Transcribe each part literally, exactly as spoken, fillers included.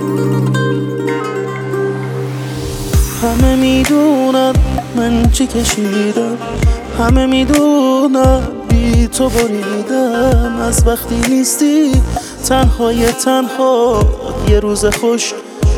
همه میدونن من چی کشیدم، همه میدونن بی تو بریدم. از وقتی نیستی تنهای تنها یه روز خوش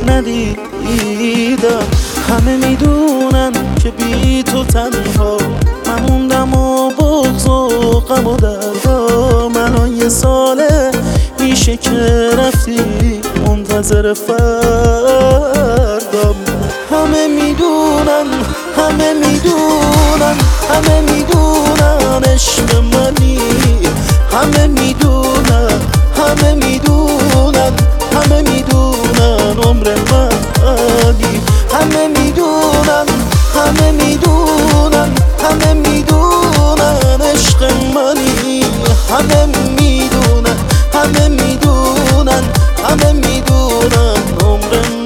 ندیدم. همه میدونن که بی تو تنها من موندم و بغض و غم و دردام. الان یه ساله میشه که رفتی، منتظر فردام. همه میدونن همه میدونن همه میدونن عشق منی، همه میدونن همه میدونن همه میدونن عمر منی. همه میدونن همه میدونن همه میدونن عشق منی، همه میدونن همه میدونن همه میدونن عمر منی.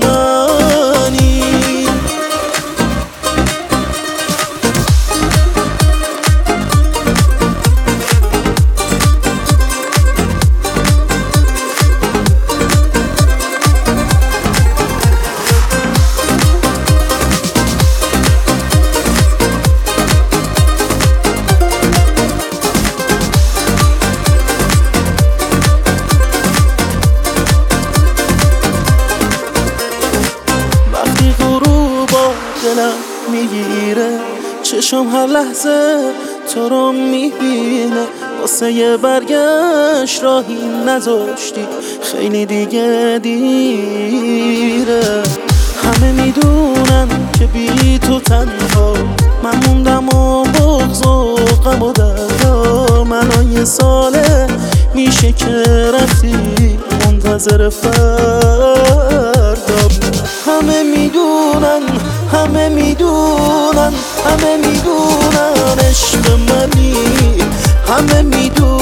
دلم میگیره، چشم هر لحظه تو رو میبینه. واسه یه برگشت راهی نذاشتی، خیلی دیگه دیره. همه میدونن که بی تو تنها من موندم و بغض و غم و دردام. الان یه ساله میشه که رفتی، منتظر فردام. همه میدونن همه میدونن همه میدونن عشق منی، همه میدونن